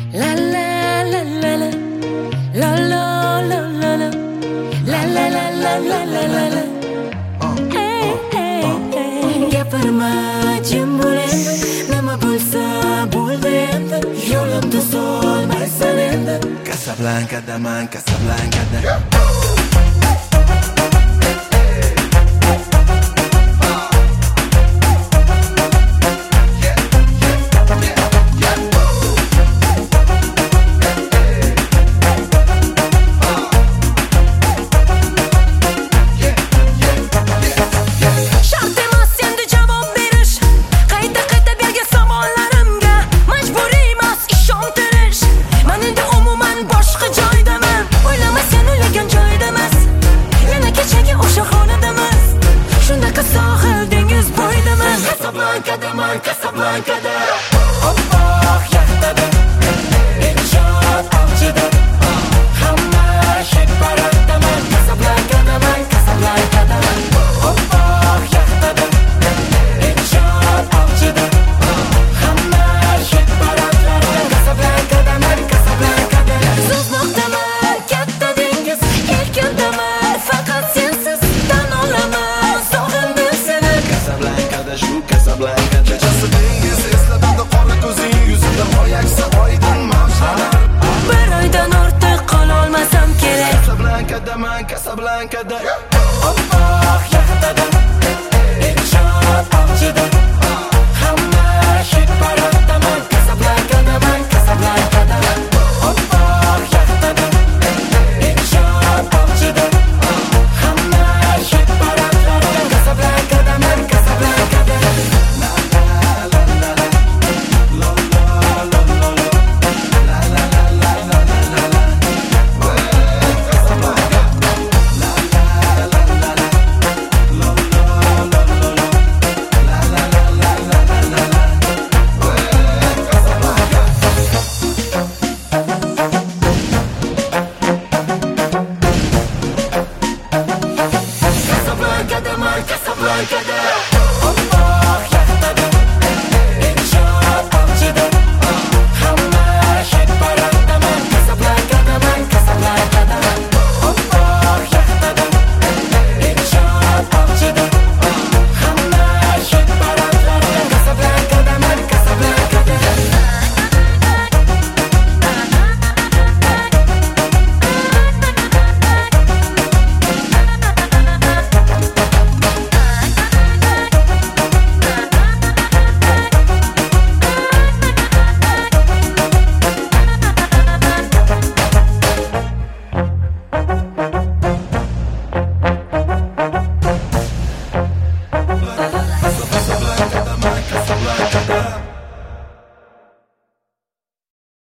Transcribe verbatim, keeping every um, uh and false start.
La la la la la, la la la la la, la la la la la la la la. Hey hey hey. Gapirma jimbule, nima bo'lsa bo'ldi endi. Yo'limda solmaysan endi. Casablanca da man, Casablanca da.